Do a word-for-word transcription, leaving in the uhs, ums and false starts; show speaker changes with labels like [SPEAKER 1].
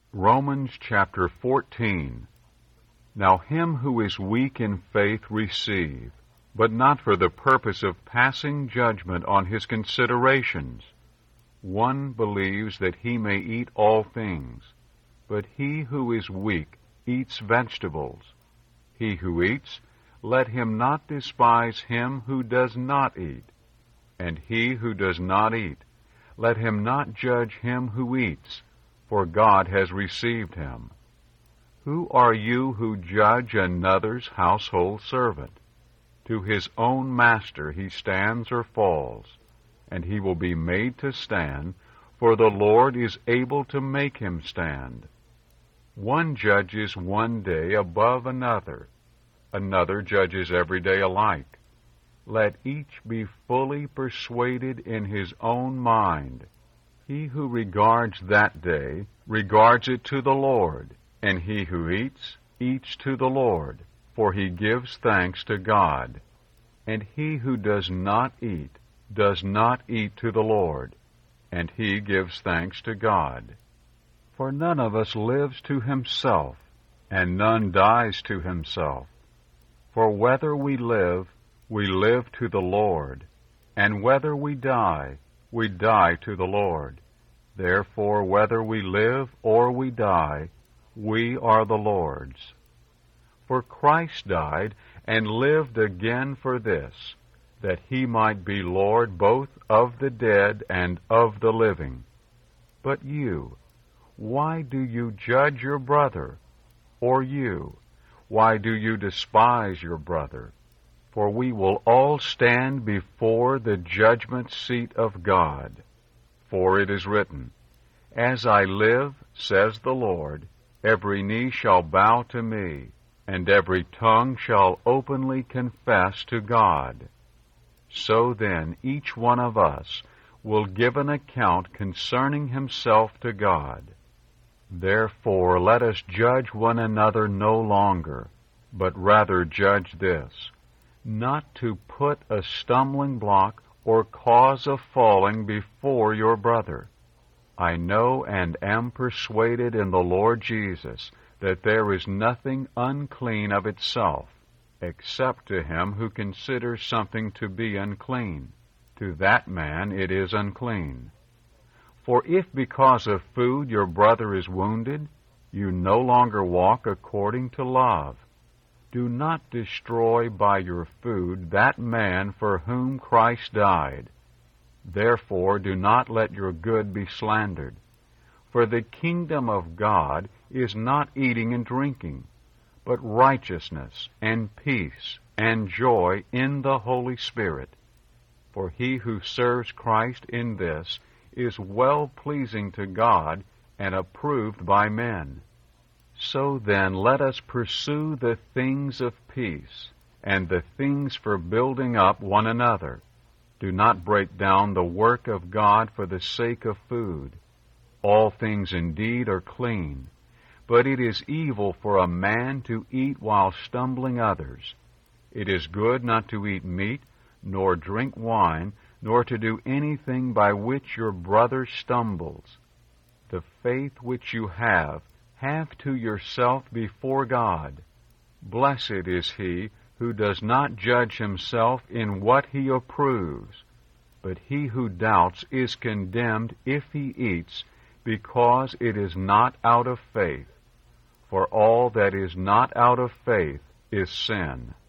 [SPEAKER 1] Romans chapter fourteen. Now him who is weak in faith receive, but not for the purpose of passing judgment on his considerations. One believes that he may eat all things, but he who is weak eats vegetables. He who eats, let him not despise him who does not eat. And he who does not eat, let him not judge him who eats, for God has received him. Who are you who judge another's household servant? To his own master he stands or falls, and he will be made to stand, for the Lord is able to make him stand. One judges one day above another, another judges every day alike. Let each be fully persuaded in his own mind. He who regards that day regards it to the Lord, and he who eats, eats to the Lord, for he gives thanks to God. And he who does not eat, does not eat to the Lord, and he gives thanks to God. For none of us lives to himself, and none dies to himself. For whether we live, we live to the Lord, and whether we die, we die to the Lord. Therefore, whether we live or we die, we are the Lord's. For Christ died and lived again for this, that he might be Lord both of the dead and of the living. But you, why do you judge your brother? Or you, why do you despise your brother? For we will all stand before the judgment seat of God. For it is written, As I live, says the Lord, every knee shall bow to me, and every tongue shall openly confess to God. So then each one of us will give an account concerning himself to God. Therefore let us judge one another no longer, but rather judge this, not to put a stumbling block or cause of falling before your brother. I know and am persuaded in the Lord Jesus that there is nothing unclean of itself, except to him who considers something to be unclean. To that man it is unclean. For if because of food your brother is wounded, you no longer walk according to love. Do not destroy by your food that man for whom Christ died. Therefore do not let your good be slandered. For the kingdom of God is not eating and drinking, but righteousness and peace and joy in the Holy Spirit. For he who serves Christ in this is well-pleasing to God and approved by men. So then let us pursue the things of peace, and the things for building up one another. Do not break down the work of God for the sake of food. All things indeed are clean, but it is evil for a man to eat while stumbling others. It is good not to eat meat, nor drink wine, nor to do anything by which your brother stumbles. The faith which you have, have to yourself before God. Blessed is he who does not judge himself in what he approves, but he who doubts is condemned if he eats, because it is not out of faith. For all that is not out of faith is sin.